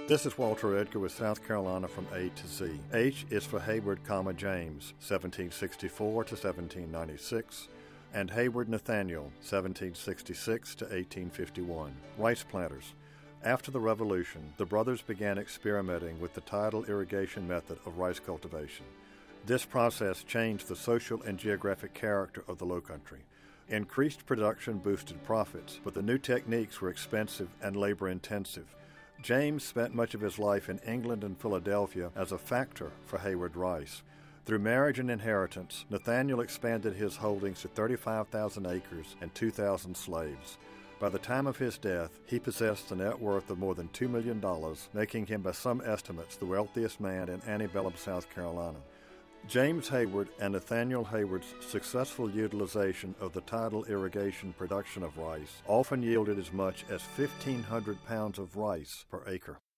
This is Walter Edgar with South Carolina from A to Z. H is for Hayward, James, 1764 to 1796, and Hayward Nathaniel, 1766 to 1851. Rice planters. After the Revolution, the brothers began experimenting with the tidal irrigation method of rice cultivation. This process changed the social and geographic character of the Lowcountry. Increased production boosted profits, but the new techniques were expensive and labor-intensive. James spent much of his life in England and Philadelphia as a factor for Hayward Rice. Through marriage and inheritance, Nathaniel expanded his holdings to 35,000 acres and 2,000 slaves. By the time of his death, he possessed a net worth of more than $2 million, making him by some estimates the wealthiest man in antebellum South Carolina. James Hayward and Nathaniel Hayward's successful utilization of the tidal irrigation production of rice often yielded as much as 1,500 pounds of rice per acre.